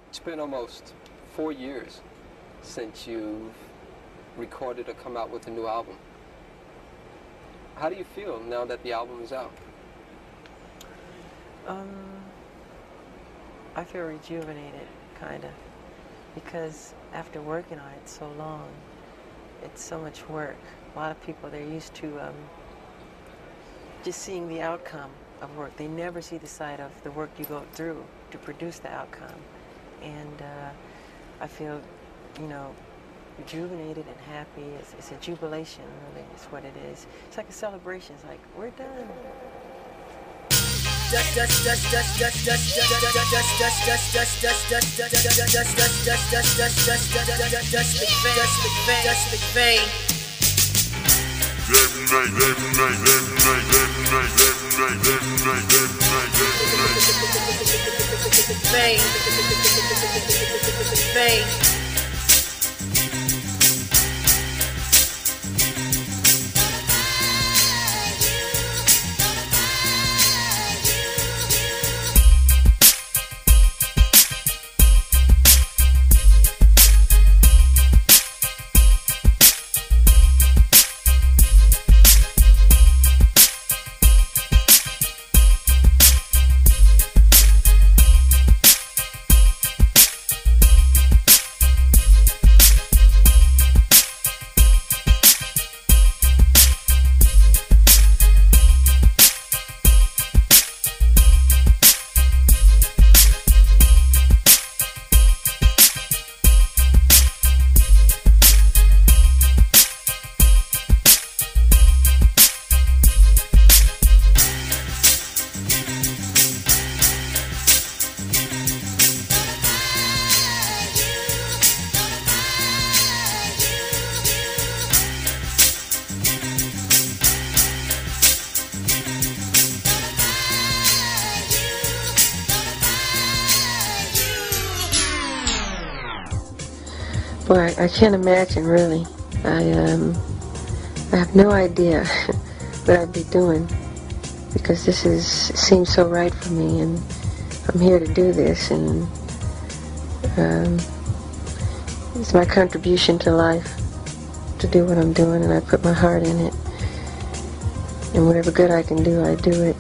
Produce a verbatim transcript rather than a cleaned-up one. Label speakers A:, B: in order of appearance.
A: It's been almost four years since you've recorded or come out with a new album. How do you feel now that the album is out?
B: Um, I feel rejuvenated, kind of, because after working on it so long, it's so much work. A lot of people, they're used to um, just seeing the outcome of work. They never see the side of the work you go through to produce the outcome. And uh, I feel, you know, rejuvenated and happy. It's, it's a jubilation, really, is what it is. It's like a celebration. It's like, we're done. Well, I, I can't imagine, really. I um, I have no idea what I'd be doing, because this is seems so right for me, and I'm here to do this, and um, it's my contribution to life to do what I'm doing, and I put my heart in it, and whatever good I can do, I do it.